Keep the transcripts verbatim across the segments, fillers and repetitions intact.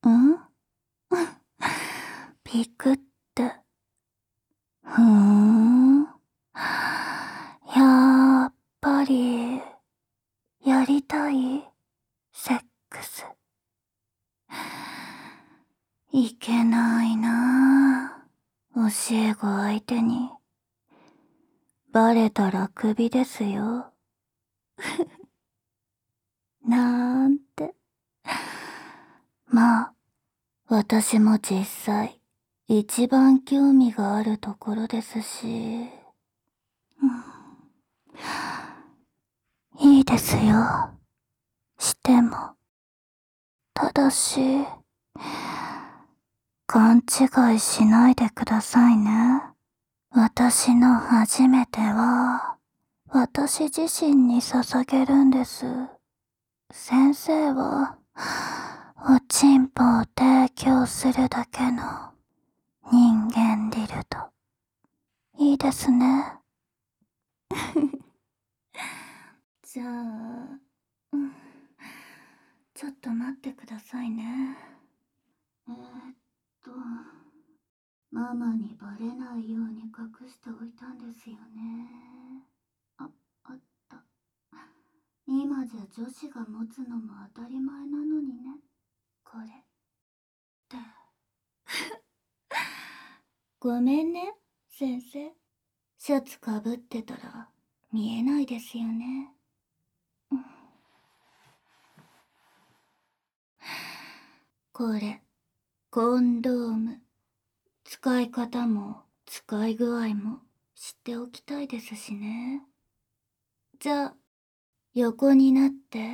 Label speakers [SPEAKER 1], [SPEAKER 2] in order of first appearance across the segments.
[SPEAKER 1] んピクって。ふーん。やっぱり、やりたいセックス。いけないなぁ。教え子相手に。バレたらクビですよ。なーんて。まあ、私も実際、一番興味があるところですし。うん、いいですよ。しても。ただし、勘違いしないでくださいね。私の初めては、私自身に捧げるんです。先生は、おちんぽを提供するだけの人間ディルド。いいですね。じゃあ、うん、ちょっと待ってくださいね。えー、っと、ママにバレないように隠しておいたんですよね。あ、あった。今じゃ女子が持つのも当たり前なのにね。これって。ごめんね、先生。シャツかぶってたら見えないですよね。うん、これ、コンドーム。使い方も使い具合も知っておきたいですしね。じゃあ、横になって、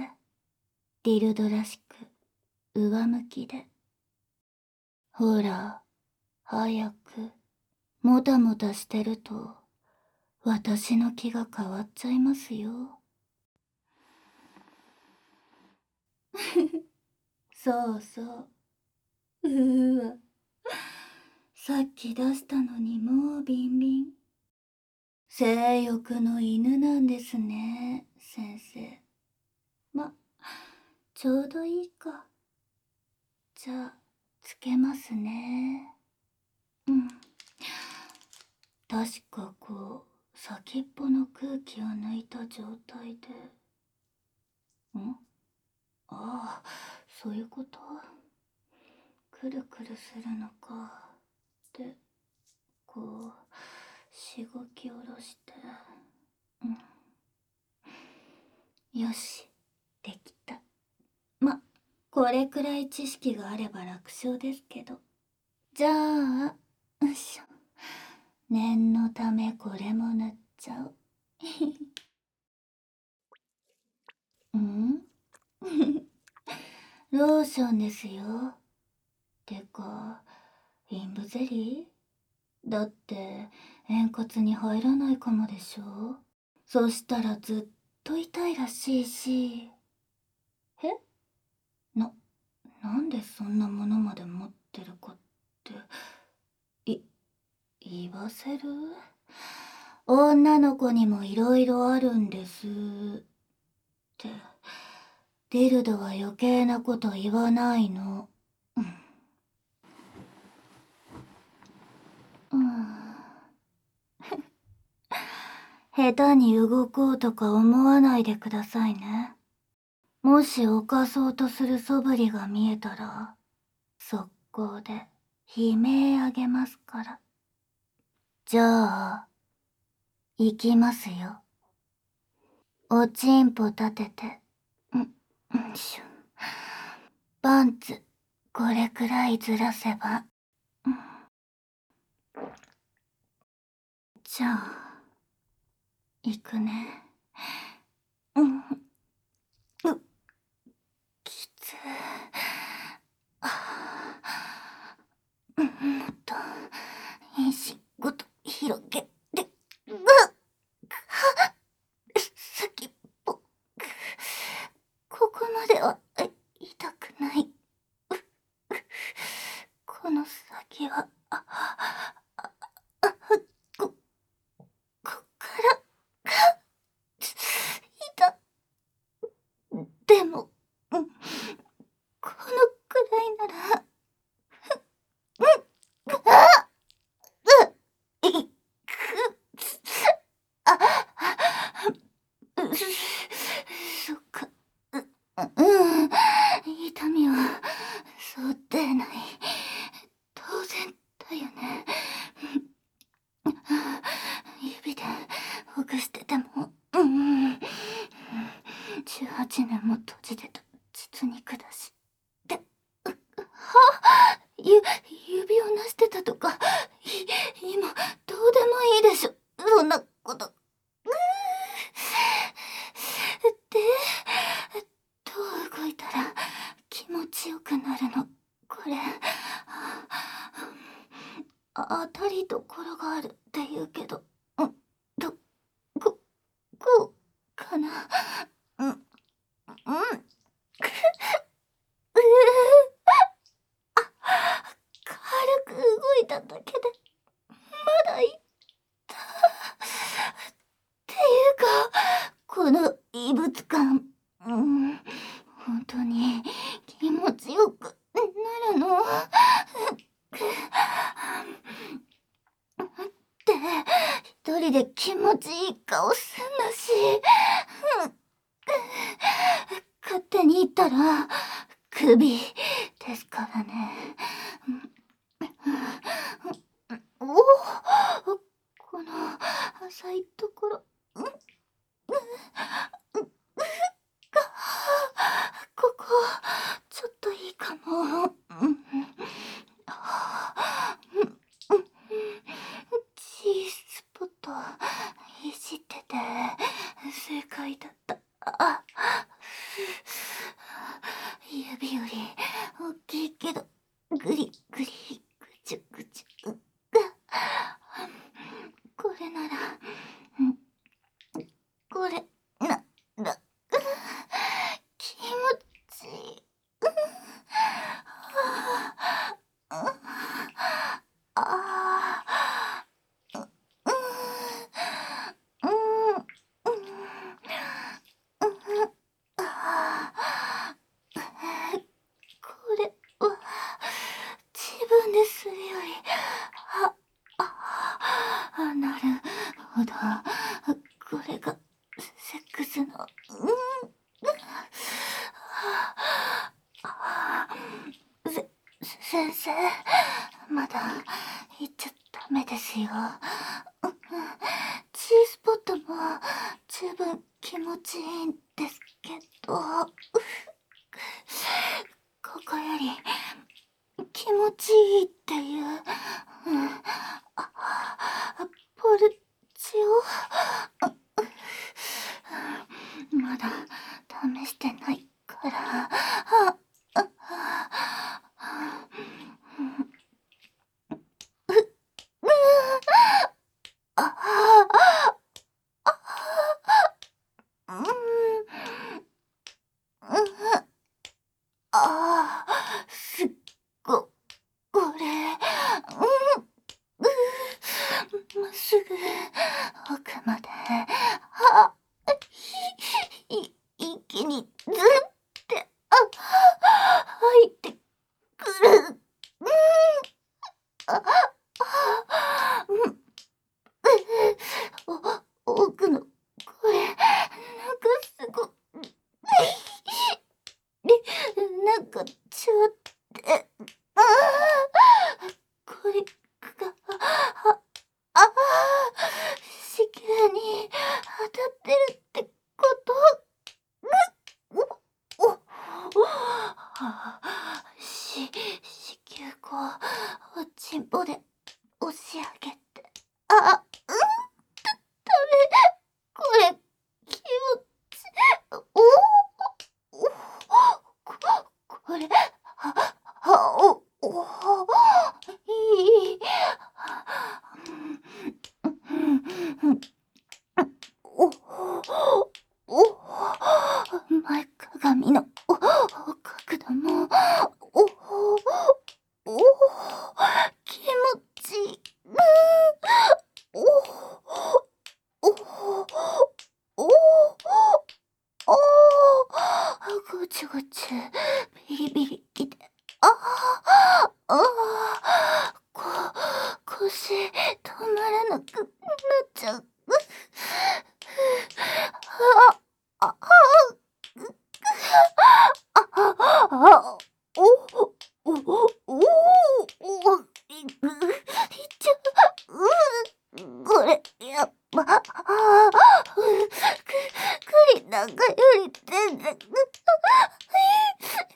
[SPEAKER 1] ディルドらしく、上向きで。ほら、早く。もたもたしてると、私の気が変わっちゃいますよ。そうそう。うーわ。さっき出したのにもうビンビン。性欲の犬なんですね、先生。ま、ちょうどいいか。じゃあ、つけますね。うん。確かこう、先っぽの空気を抜いた状態で。んああ、そういうこと。くるくるするのか。で、こう、しごき下ろして。うん。よし、できた。ま、これくらい知識があれば楽勝ですけど。じゃあ、よいしょ。念のためこれも塗っちゃう。んローションですよ。てか、インブゼリーだって円滑に入らないかもでしょ。そしたらずっと痛いらしいし。えな、なんでそんなものまで持ってるかって、い、言わせる？女の子にもいろいろあるんですって。ディルドは余計なこと言わないの。うん。うん、下手に動こうとか思わないでくださいね。もし犯そうとする素振りが見えたら、速攻で悲鳴あげますから。じゃあ、行きますよ。おちんぽ立てて。ん、んしょ。パンツ、これくらいずらせば。うん、じゃあ、行くね。うん、う、きつ。あー、もっと、変身ごと広げて。うっ、先っぽ。ここまでは痛くない。この先は、あ、あ、あ、こ、こっから、痛、でも、うん、このくらいなら、 肉だし。で、うはゆ、指をなしてたとか、い、今、どうでもいいでしょ。そんなこと。うーで、どう動いたら気持ちよくなるの？これ、あ、当たりどころがあるって言うけど、うん、ど、こ、こうかな。うん、うん。うー軽く動いただけで、まだいったっていうか、この異物感、うん、本当に気持ちよくなるの？って一人で気持ちいい顔すんだし、勝手に言ったら首ですからね。おお、この浅いところ、うんうんここちょっといいかも。うん、G スポットいじってて正解だった。あ、指より大きいけどグリグリぐちゅぐちゅ。これなら、これなら気持ちいい。ああ、うん、うん、うん、ああ、これは自分でするより、あ、あ、なるほど。これがセックスの、うん、せ、先生、まだ言っちゃダメですよ。G スポットも十分気持ちいいんですけど、ここより気持ちいいっていう、うん、あ、ポルチオ、うん、まだ試してないから、あ、あ、う、う、あ、うん、うん、あ、すっご、これ、うん、まっすぐ奥まで、は、い、一気にズンって、あ、入ってくる。うん、あ、あ、うん、お、奥の、これ、なんかすご、なんかちょって、ああ、これが、あ、ああ、子宮に当たってるってこと？お、お、お、はあ、し、子宮口、おちんぽで押し上げて、あ、うん、ダメ、これ、気持ち、お、お、こ、これ、は、は、お、お、いい、お、お、前かがみの、お、角度も、お、お、気持ちいい。お、お、お、お、ごちゅごちゅ、ビリビリきて、ああ、ああ、こ、腰止まらなくなっちゃう。あ、あ、あ、あ、あ、お、お、お、お、お、い、いっちゃう。これ、やっぱ、あ、く、くりなんかより全然、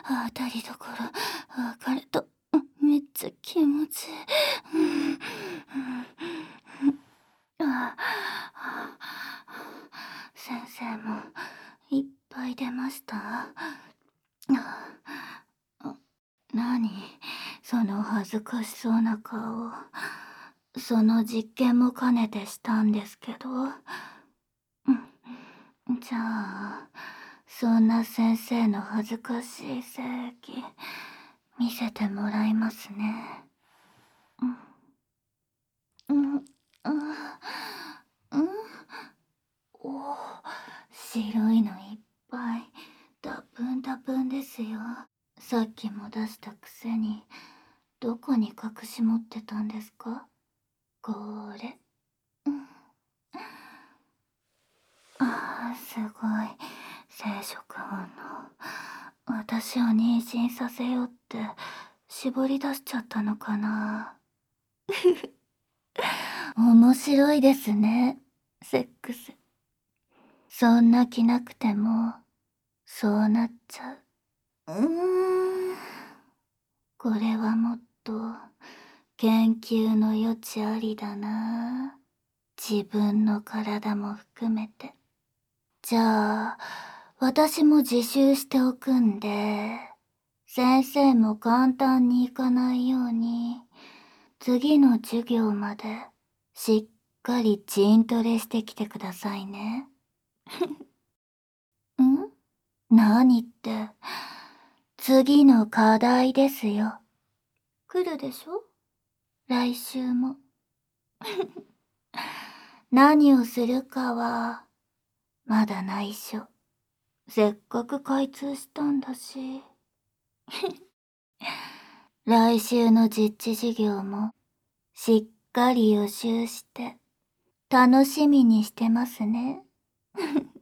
[SPEAKER 1] 当たりどころ分かるとめっちゃ気持ちいい。ああ、先生もいっぱい出ました？あ、何その恥ずかしそうな顔。その実験も兼ねてしたんですけど。じゃあそんな先生の恥ずかしい性癖見せてもらいますね。うん、うん、うん、うん。お、白いのいっぱい。ダプンダプンですよ。さっきも出したくせに、どこに隠し持ってたんですか？これ。うん。ああ、すごい。生殖反応。私を妊娠させようって絞り出しちゃったのかな。面白いですね、セックス。そんな気なくてもそうなっちゃう。うーん。これはもっと研究の余地ありだな。自分の体も含めて。じゃあ私も自習しておくんで、先生も簡単にいかないように次の授業までしっかり筋トレしてきてくださいね。ん？何って、次の課題ですよ。来るでしょ？来週も。何をするかはまだ内緒。せっかく開通したんだし。来週の実地授業もしっかり予習して楽しみにしてますね。